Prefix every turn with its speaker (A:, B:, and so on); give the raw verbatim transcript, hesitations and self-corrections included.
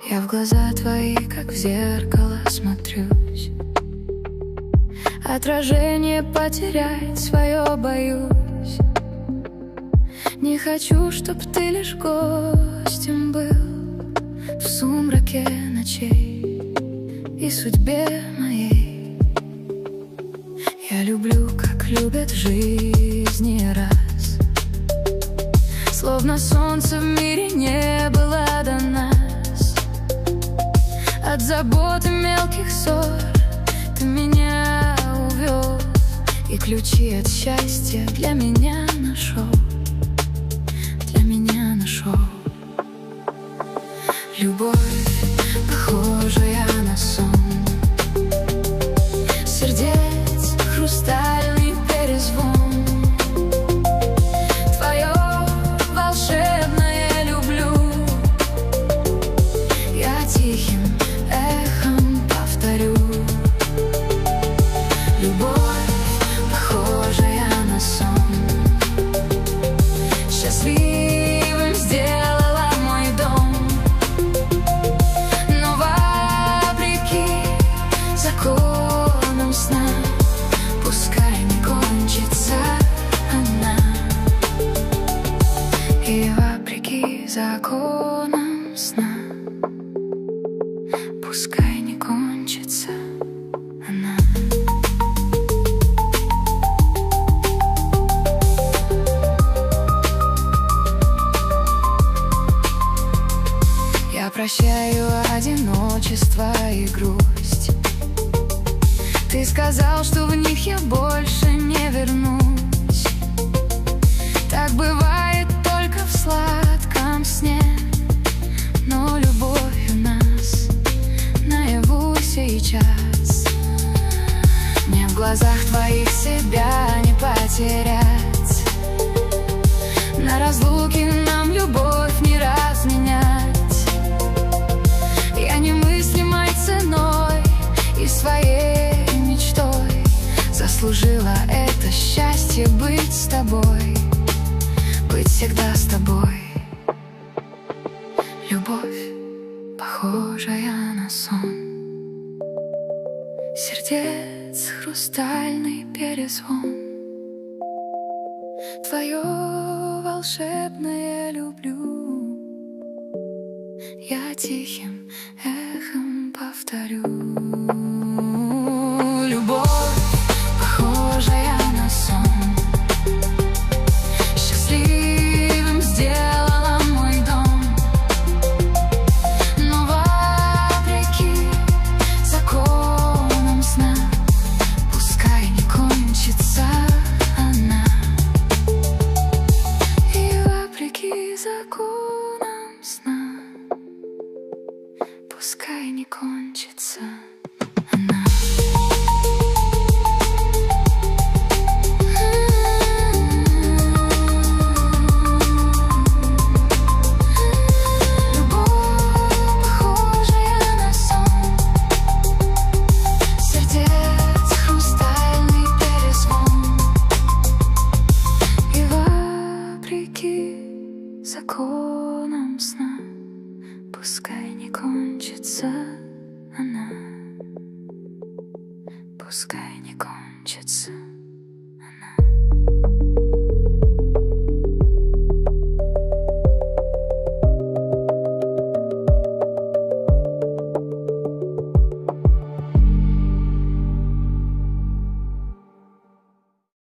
A: Я в глаза твои, как в зеркало, смотрюсь. Отражение потерять свое боюсь. Не хочу, чтоб ты лишь гостем был в сумраке ночей и судьбе моей. Я люблю, как любят в жизни раз, словно солнца в мире не было до нас. От забот и мелких ссор ты меня увел, и ключи от счастья для меня нашел, для меня нашел. Любовь, похожая на сон, сердец хрустальный перезвон. Твое волшебное люблю я тихим эхом повторю. Любовь, похожая на сон, счастливым сделала мой дом. Но вопреки законам сна, пускай не кончится она. И вопреки законам сна, пускай не кончится она. Я прощаю одиночество и грусть. Ты сказал, что в них я больше не вернусь. Так бывает только в сладком сне, но любовь у нас наяву сейчас. Мне в глазах твоих себя не потерять. На разлуке нам любовь не разменять. Я немыслимой ценой и своей мечтой заслужила это счастье быть с тобой, быть всегда с тобой. Любовь, похожая на сон, сердец хрустальный перезвон. Твое волшебное люблю я тихим эхом повторю. Любовь, похожая на сон, счастливым сделала мой дом. Но вопреки законам сна, пускай не кончится она. И вопреки законам сна, пускай не кончится она. Законом сна, пускай не кончится она, пускай